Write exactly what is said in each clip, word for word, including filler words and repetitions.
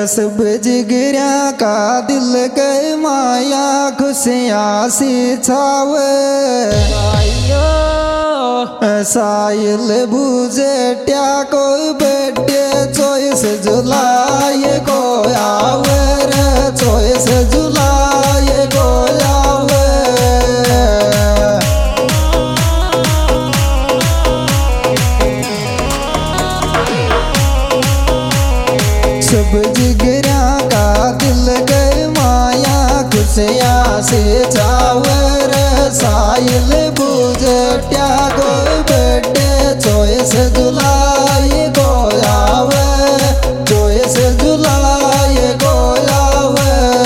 सब जिगरिया का दिल के माया खुशियाँ सी छावे साइल बुझे ट्या कोई बेटे चौबीस जुलाई को आवे रे चौबीस जुलाई को आवे सब जिगरिया का दिल गए माया खुशियाँ से चावर साइल बुझे ट्या कोई बेटे चौबीस जुलाई को आवे चौबीस जुलाई को आवे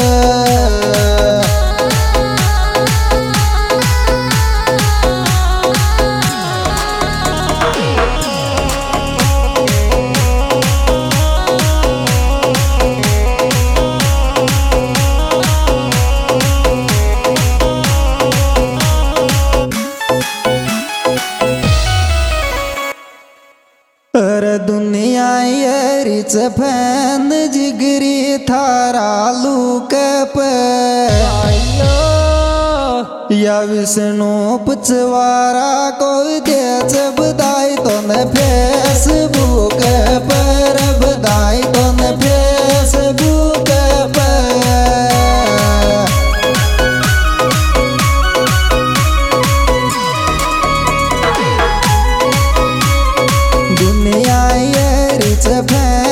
अरे दुनिया ये रिच फैन जिगरी थारा लूक पे या विष्णु पुचवारा कोई देच बधाई तो न फेसबुक पर बधाई तो न फेसबुक पर दुनिया ये रिच फैन